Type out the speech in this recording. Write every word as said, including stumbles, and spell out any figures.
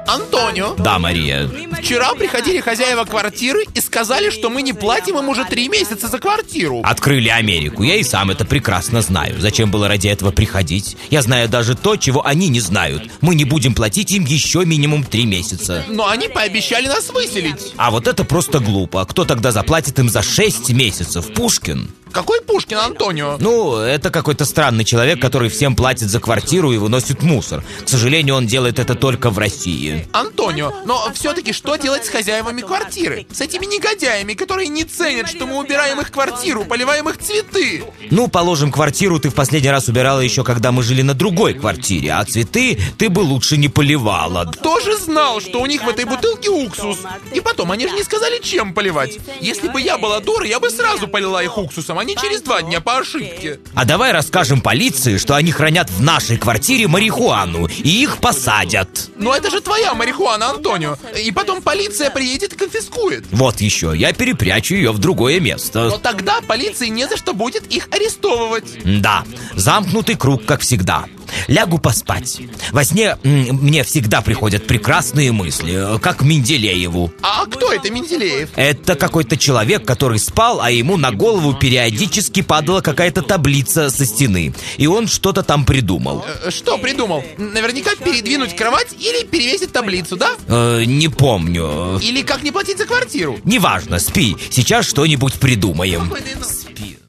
Антонио. Да, Мария. Вчера приходили хозяева квартиры и сказали, что мы не платим им уже три месяца за квартиру. Открыли Америку. Я и сам это прекрасно знаю. Зачем было ради этого приходить? Я знаю даже то, чего они не знают. Мы не будем платить им еще минимум три месяца. Но они пообещали нас выселить. А вот это просто глупо. Кто тогда заплатит им за шесть месяцев? Пушкин? Какой Пушкин, Антонио? Ну, это какой-то странный человек, который всем платит за квартиру и выносит мусор. К сожалению, он делает это только в России. Антонио, но все-таки что делать с хозяевами квартиры? С этими негодяями, которые не ценят, что мы убираем их квартиру, поливаем их цветы? Ну, положим, квартиру ты в последний раз убирала еще, когда мы жили на другой квартире, а цветы ты бы лучше не поливала. Кто же знал, что у них в этой бутылке уксус? И потом, они же не сказали, чем поливать. Если бы я была дура, я бы сразу полила их уксусом, а не через два дня по ошибке. А давай расскажем полиции, что они хранят в нашей квартире марихуану, и их посадят. Но это же твоя марихуана, Антонио. И потом полиция приедет и конфискует. Вот еще, я перепрячу ее в другое место. Но тогда полиции не за что будет их арестовывать. Да, замкнутый круг, как всегда. Лягу поспать. Во сне м, мне всегда приходят прекрасные мысли, как Менделееву. А кто это Менделеев? Это какой-то человек, который спал, а ему на голову периодически падала какая-то таблица со стены. И он что-то там придумал. Э, Что придумал? Наверняка передвинуть кровать или перевесить таблицу, да? Э, не помню. Или как не платить за квартиру? Неважно, спи. Сейчас что-нибудь придумаем. Спокойной ночи.